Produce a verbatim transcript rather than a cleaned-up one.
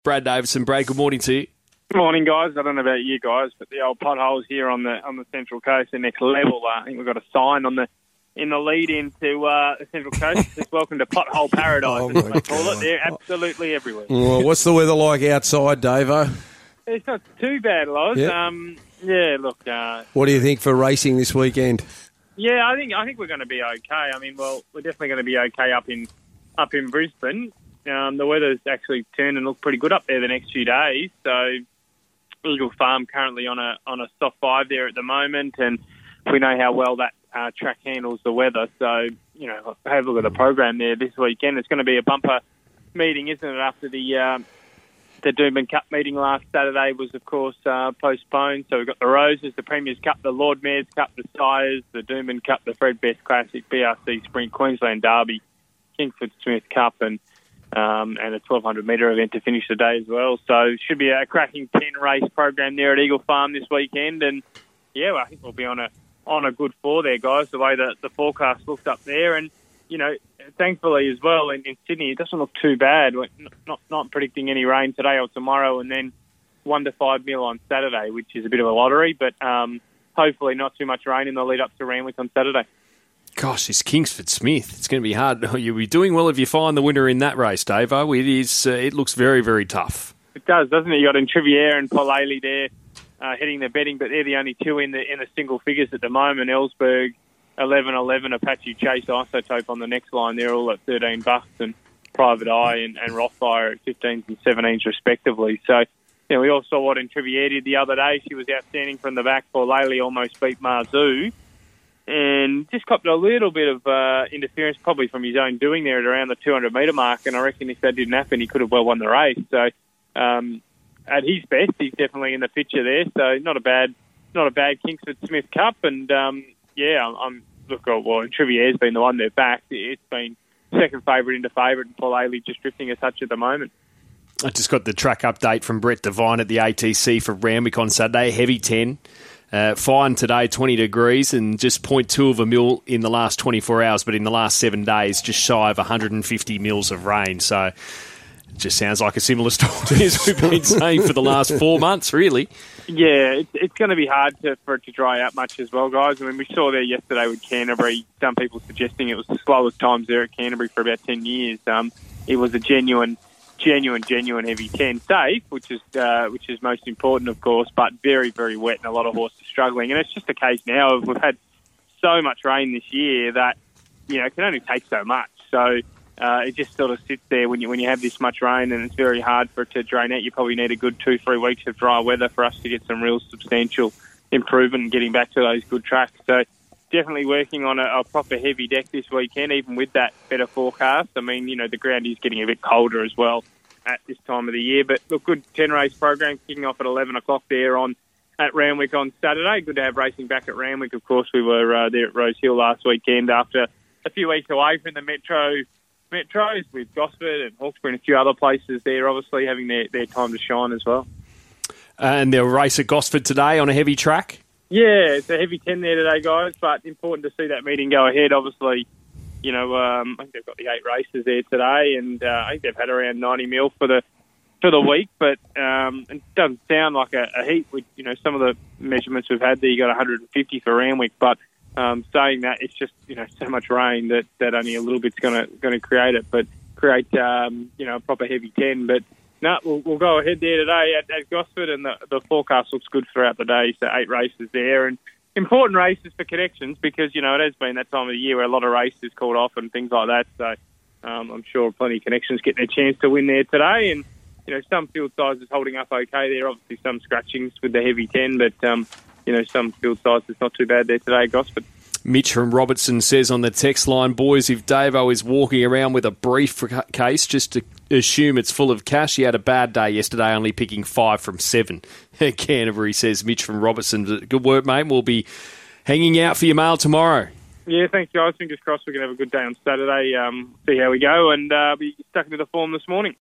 Brad Davison. Brad, good morning to you. Good morning, guys. I don't know about you guys, but the old potholes here on the on the Central Coast are next level. Uh, I think we've got a sign on the in the lead into uh, the Central Coast. It's welcome to Pothole Paradise, Oh, as my they call God. it. They're absolutely everywhere. Well, what's the weather like outside, Davo? It's not too bad, Loz. Yep. Um, yeah, look. Uh, What do you think for racing this weekend? yeah, I think I think we're going to be okay. I mean, well, we're definitely going to be okay up in up in Brisbane. Um, the weather's actually turned and looked pretty good up there the next few days. So Eagle Farm currently on a on a soft five there at the moment, and we know how well that uh, track handles the weather. So, you know, have a look at the program there this weekend. It's going to be a bumper meeting, isn't it? After the uh, the Doomben Cup meeting last Saturday was, of course, uh, postponed. So we've got the Roses, the Premier's Cup, the Lord Mayor's Cup, the Sires, the Doomben Cup, the Fred Best Classic, B R C Sprint, Queensland Derby, Kingsford Smith Cup, and Um, and a twelve hundred metre event to finish the day as well. So it should be a cracking ten race program there at Eagle Farm this weekend. And yeah, well, I think we'll be on a on a good four there, guys, the way that the forecast looks up there. And, you know, thankfully as well in, in Sydney, it doesn't look too bad. We're not, not, not predicting any rain today or tomorrow, and then one to five mil on Saturday, which is a bit of a lottery, but um, hopefully not too much rain in the lead up to Randwick on Saturday. Gosh, this Kingsford Smith, it's going to be hard. You'll be doing well if you find the winner in that race, Davo. It is. Uh, it looks very, very tough. It does, doesn't it? You got Intriviere and Paulele there uh, heading the betting, but they're the only two in the in the single figures at the moment. Ellsberg, eleven eleven, Apache Chase, Isotope on the next line. They're all at thirteen bucks, and Private Eye and, and Rothfire at fifteens and seventeens respectively. So, you know, we all saw what Intriviere did the other day. She was outstanding from the back. Paulele almost beat Marzu, and just copped a little bit of uh, interference, probably from his own doing there at around the two hundred metre mark, and I reckon if that didn't happen, he could have well won the race. So um, at his best, he's definitely in the picture there, so not a bad not a bad Kingsford Smith Cup, and um, yeah, I'm, I'm look, well, Triviere's been the one they've backed. It's been second favourite into favourite, and Paul Ailey just drifting a touch at the moment. I just got the track update from Brett Devine at the A T C for Randwick on Saturday, heavy ten. Uh, fine today, twenty degrees, and just zero point two of a mil in the last twenty-four hours, but in the last seven days, just shy of one hundred fifty mils of rain. So it just sounds like a similar story as we've been saying for the last four months, really. Yeah, it's, it's going to be hard to, for it to dry out much as well, guys. I mean, we saw there yesterday with Canterbury, some people suggesting it was the slowest times there at Canterbury for about ten years. Um, it was a genuine... Genuine, genuine heavy ten, safe, which is uh, which is most important, of course, but very, very wet, and a lot of horses struggling. And it's just a case now of we've had so much rain this year that you know it can only take so much. So uh, it just sort of sits there when you when you have this much rain, and it's very hard for it to drain out. You probably need a good two, three weeks of dry weather for us to get some real substantial improvement and getting back to those good tracks. So definitely working on a, a proper heavy deck this weekend, even with that better forecast. I mean, you know, the ground is getting a bit colder as well at this time of the year. But look, good ten-race program kicking off at eleven o'clock there on at Randwick on Saturday. Good to have racing back at Randwick. Of course, we were uh, there at Rose Hill last weekend after a few weeks away from the Metro Metros with Gosford and Hawkesbury and a few other places there, obviously having their, their time to shine as well. And they'll race at Gosford today on a heavy track? Yeah, it's a heavy ten there today, guys, but important to see that meeting go ahead. Obviously, you know, um, I think they've got the eight races there today, and uh, I think they've had around ninety mil for the for the week, but um, it doesn't sound like a, a heat. With, you know, some of the measurements we've had there, you got one hundred fifty for Randwick, but um, saying that, it's just, you know, so much rain that, that only a little bit's going to going to create it, but create, um, you know, a proper heavy ten, but no, we'll, we'll go ahead there today at, at Gosford, and the, the forecast looks good throughout the day. So eight races there, and important races for connections because, you know, it has been that time of the year where a lot of races called off and things like that. So um, I'm sure plenty of connections getting a chance to win there today. And, you know, some field sizes holding up okay there. Obviously some scratchings with the heavy ten, but, um, you know, some field sizes not too bad there today at Gosford. Mitch from Robertson says on the text line, boys, if Davo is walking around with a briefcase, just to assume it's full of cash. He had a bad day yesterday, only picking five from seven. Canterbury, says Mitch from Robertson. Good work, mate. We'll be hanging out for your mail tomorrow. Yeah, thanks, guys. Fingers crossed we can have a good day on Saturday. Um, see how we go, and uh, be stuck into the form this morning.